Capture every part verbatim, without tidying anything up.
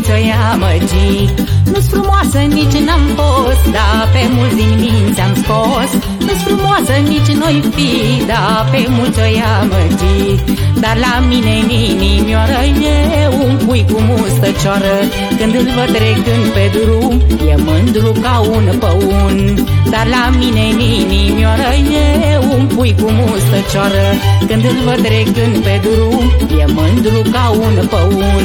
mulți o amăgi. Nu-s frumoasă, nici n-am fost, dar pe mulți din minți am scos. Nu-s frumoasă, nici noi fi, dar pe mulți o amăgi. Dar la mine în inimioară e un pui cu mustăcioară. Când îl văd trecând pe drum, e mândru ca un păun. Dar la mine în inimioară e un pui cu mustăcioară. Când îl văd trecând pe drum, e mândru ca un păun.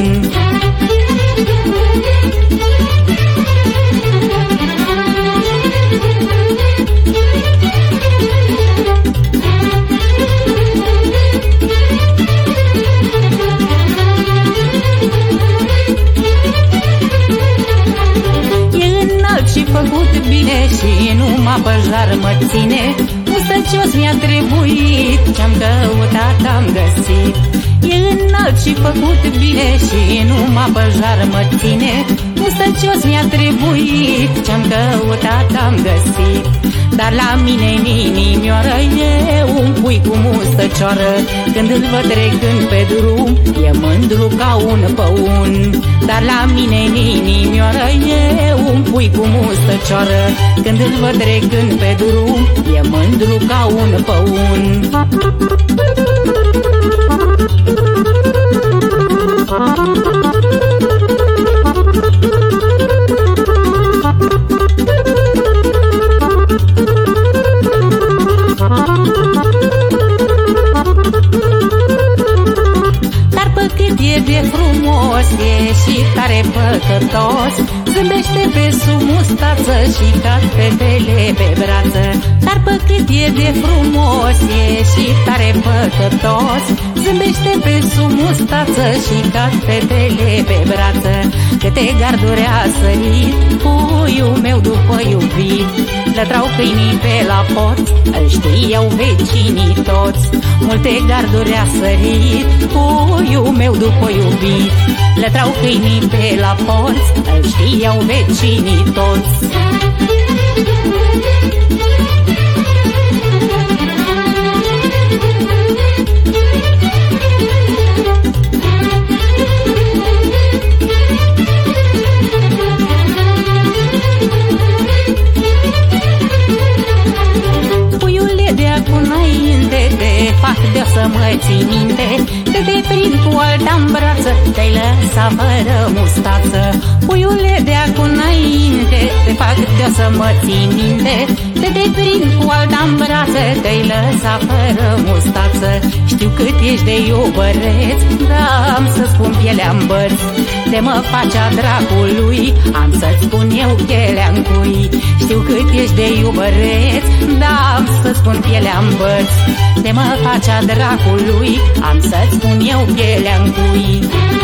Și făcut bine și numai pe jar mă ține. Mustăcios mi-a trebuit, ce-am căutat am găsit. E înalt și făcut bine și numai pe jar mă ține. Mustăcios mi-a trebuit, ce-am căutat am găsit. Dar la mine în inimioară e un pui cu mustăcioară. Când îl văd trecând pe drum, e mândru ca un păun. Dar la mine în inimioară e un pui cu mustăcioară. Când îl văd trecând pe drum, e mândru ca un păun. Dar pe cât e de frumos, e și tare păcătos. Zâmbește pe sub mustață și ca fetele pe brață. Dar pe cât e de frumos, e și tare păcătos. Zâmbește pe sub mustață și ca fetele pe brață. Câte garduri a sărit puiul meu după iubit. Lătrau câinii pe la porți, îl știau vecinii toți. Multe garduri a sărit puiul meu după iubit. Lătrau câinii pe la porți, îl știau vecinii toți. Fac de să mă ții minte, te te prind cu alta-n brață, te-ai lăsat fără mustață. Puiule de acum înainte, te fac de să mă ții minte, te te prind cu alta-n brață, te-ai lăsat fără mustață. Știu cât ești de iubăreț, dar am să spun pielea-n bărți. De mă facea dracului, am să-ți spun eu pielea-n cui. Știu cât ești de iubăreț, dar am să spun pielea-n bărți. De mă facea dracului, am să-ți spun eu pielea-n cui.